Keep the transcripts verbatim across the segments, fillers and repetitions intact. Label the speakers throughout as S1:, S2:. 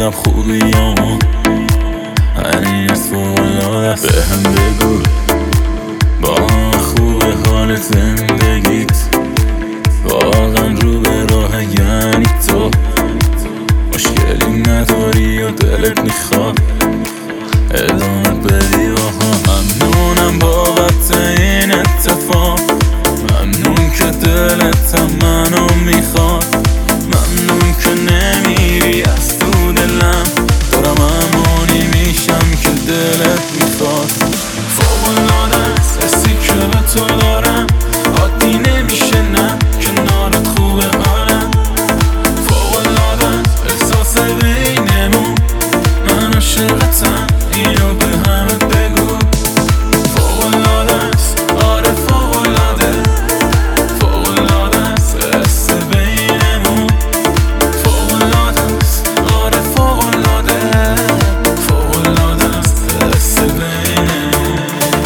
S1: بدم خوبیامو، همین از فوق‌العاده است. به هم بگو با خوب حال زندگیت، واقعا رو به راه یعنی تو مشکلی نداری و دلت میخواد ادامه بدی. آها ممنونم بابت این اتفاق، ممنون که دلت هم منو میخواد، ممنون که نمیری از تو دلم، دارم امانی میشم که دلت میخواد. فوق‌العاده است حسی که به تو دارم، عادی نمیشه نه کنارت خوبه آرم. فوق‌العاده است احساس بینمون، من عاشقتم اینو به همه بگو. فوق‌العاده است آره فوق‌العاده، فوق‌العاده است حس بینمون. فوق‌العاده است آره فوق‌العاده، فوق‌العاده است حس بینمون.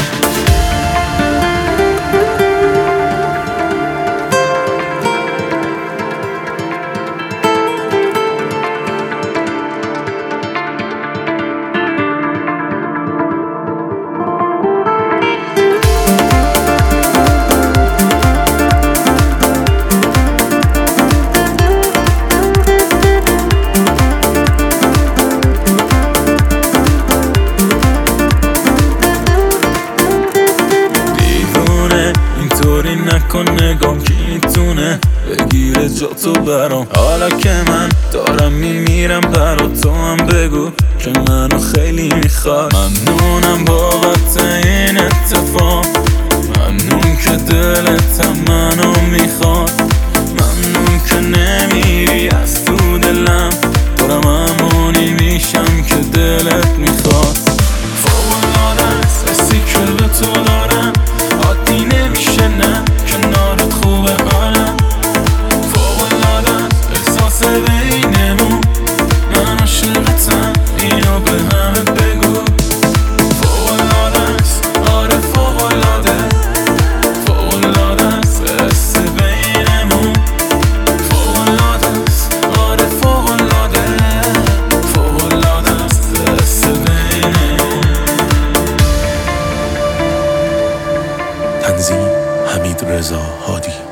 S1: اینطوری نکن نگام که میتونه بگیره جا تو برام، حالا که من دارم میمیرم برا تو هم بگو که منو خیلی میخواد. ممنونم بابت این اتفاق، ممنون که دلت هم منو میخواد، ممنون که نمیری از تو دلم، دارم امانی میشم که دلت میخواد. فوق‌العاده است حسی که به تو دارم، عادی نمیشه نه کنارت خوبه آرم. فوق‌العاده است احساس بینمون، من عاشقتم اینو به همه بگو. فوق‌العاده است آره فوق‌العاده، فوق‌العاده است حس بینمون. فوق‌العاده است آره فوق‌العاده، فوق‌العاده است حس بینمون.
S2: تنظیم حمید رضا هادی.